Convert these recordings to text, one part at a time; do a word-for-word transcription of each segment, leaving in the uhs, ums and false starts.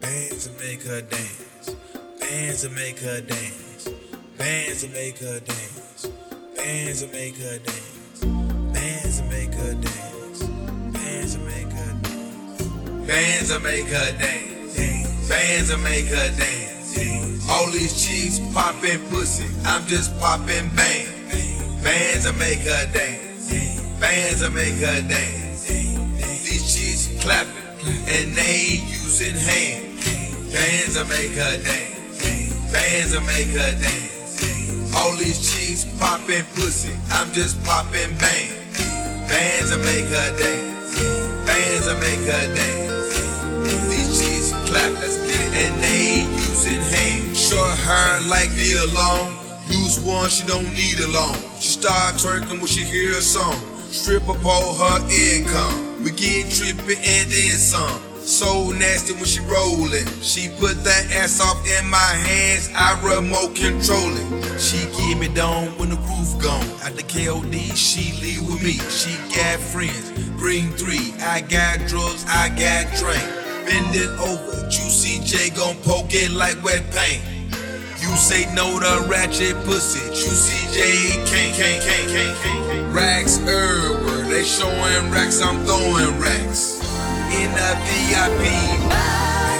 Bands that make her dance. Bands that make her dance. Bands that make her dance. Bands that make her dance. Bands that make her dance. Bands that make her dance. Bands that make her dance. Bands that make her dance. All these chicks poppin' pussy, I'm just poppin' bang. Bands that make her dance. Bands that make her dance. These chicks clappin' and they ain't using hands. Bands that make her dance. Bands that make her dance. All these chicks poppin' pussy, I'm just poppin' bang. Bands that make her dance. Bands that make her dance. These chicks clap, let's get it, and they ain't using hands. Short hair like the alone. Use one, she don't need a loan. She start twerking when she hear a song. Stripper pole her income. We get trippin' and then some. So nasty when she rollin'. She put that ass off in my hands, I remote control it. She give me down when the roof gone. At the K O D, she leave with me. She got friends, bring three. I got drugs, I got drink. Bend it over, Juicy J gon' poke it like wet paint. You say no to ratchet pussy, Juicy J can't, can't, can't, can't, can't. Racks everywhere, they showing racks, I'm throwing racks. In the V I P.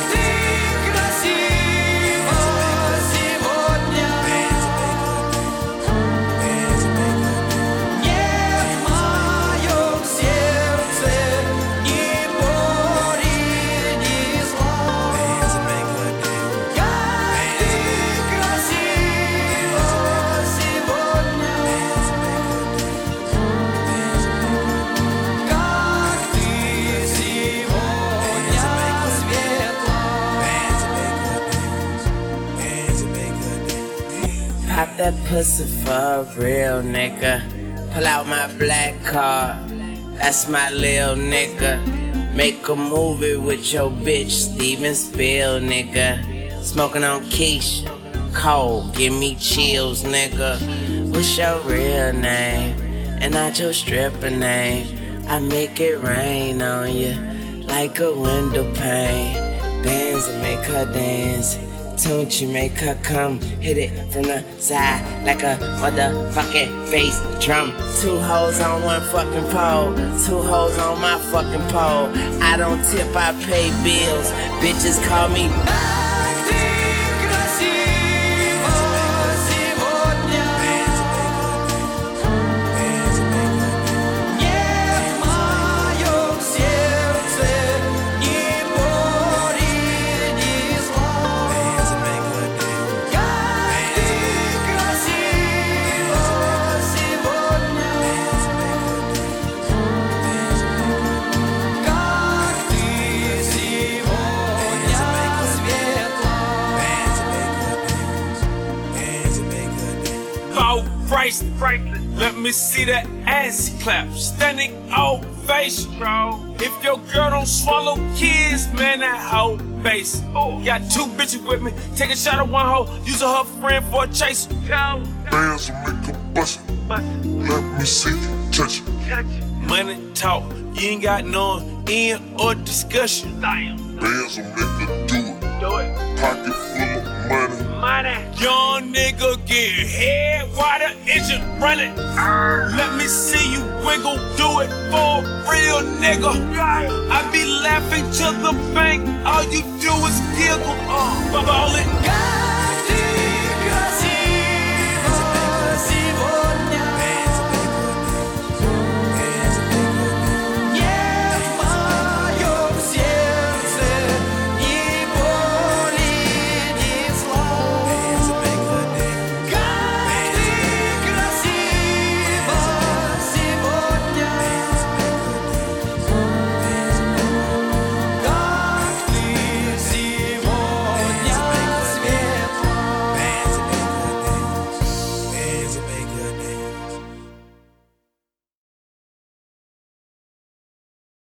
Pop that pussy for a real nigga. Pull out my black card, that's my lil nigga. Make a movie with your bitch, Steven Spiel, nigga. Smoking on Keisha, cold, give me chills, nigga. What's your real name? And not your stripper name. I make it rain on you like a window pane. Bands that make her dance. Don't you make her come, hit it from the side like a motherfucking bass drum. Two hoes on one fucking pole, two hoes on my fucking pole. I don't tip, I pay bills, bitches call me. Let me see that ass clap, standing ovation, bro. If your girl don't swallow kids, man, that hoe base. Got two bitches with me, take a shot at one hoe, using her friend for a chase. Bands will make her bust it. Let me see you touch it. Money talk, you ain't got no end or discussion. Bands will make her do it. Do it. Pocket full of money. Money. Young nigga get head while the engine running. Let me see you wiggle, do it for a real nigga. I be laughing to the bank, all you